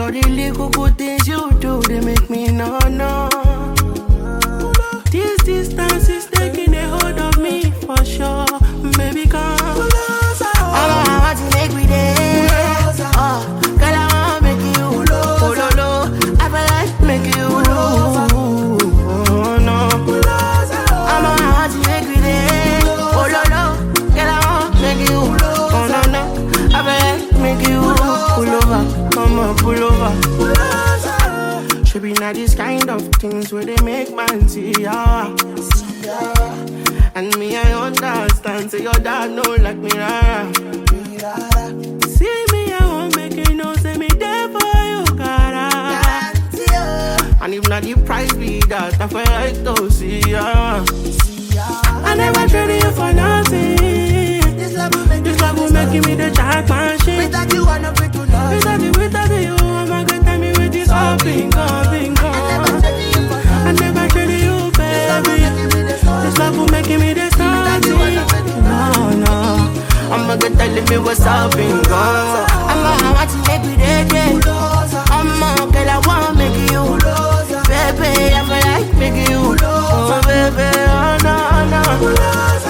all the little good things you do, they make me no. This distance is taking a hold of me for sure. Baby, come. I want to make me there. Oh, girl, I want to make you. I feel like make you. Oh, no. I want to make me there. Oh, no. Girl, I want to make you. Oh, no. I feel like make you. Pull over. Come on, pull over. Should be not these kind of things where they make man see ya. And me, I understand. Say your dad know like me, rara. See me, I won't make you know. Say me there for you, cara. And if not the price be that, I feel like to see ya. I never traded you for nothing. This love will make me the jackpot shit. Without you, I'm not to love. Without you, I'm not gonna tell me with this all bingo. I never traded you, baby. This love will make me the starting. No. I'm gonna tell me what's up, bingo. I'm want to make me ready. Girl, I wanna make you. Baby, I feel like making you. Oh, baby, oh, no.